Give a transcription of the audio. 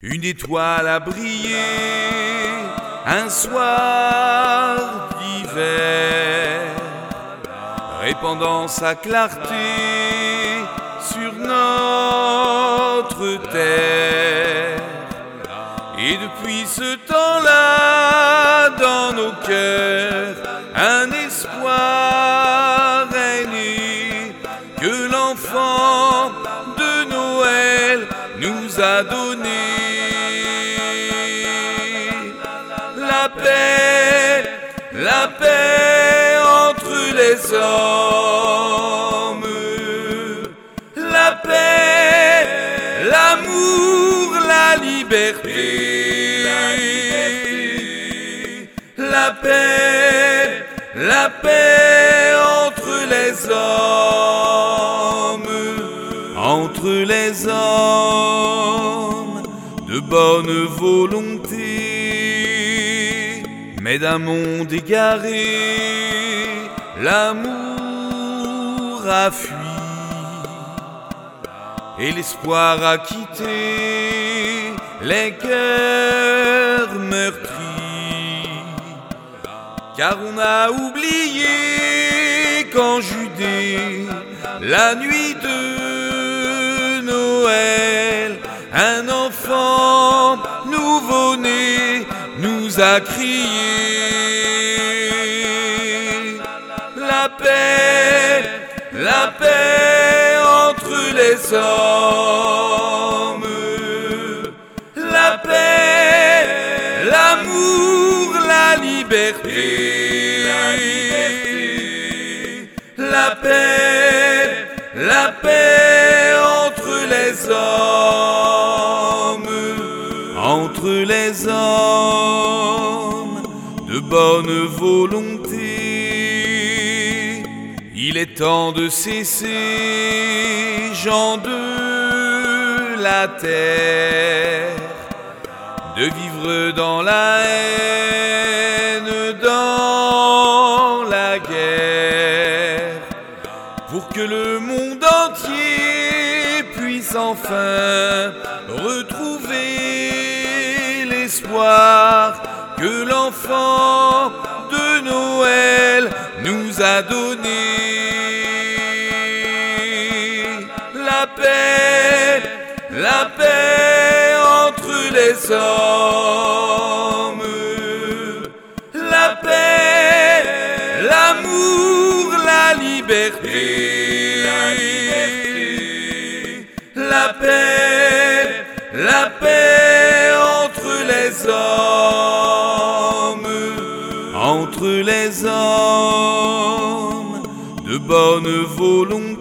Une étoile a brillé un soir d'hiver, répandant sa clarté sur notre terre. Et depuis ce temps-là, dans nos cœurs, un espoir est né, que l'enfant de Noël nous a donné. La paix entre les hommes, la paix, l'amour, la liberté, la paix entre les hommes de bonne volonté. Mais d'un monde égaré, l'amour a fui et l'espoir a quitté les cœurs meurtris. Car on a oublié qu'en Judée, la nuit de Noël, un enfant nouveau-né nous a crié la paix entre les hommes, la paix, l'amour, la liberté, la paix entre les hommes de bonne volonté. Il est temps de cesser, gens de la terre, de vivre dans la haine, dans la guerre, pour que le monde entier puisse enfin retrouver l'espoir que l'enfant de Noël nous a donné. La paix entre les hommes, la paix, l'amour, la liberté, la paix entre les hommes de bonne volonté.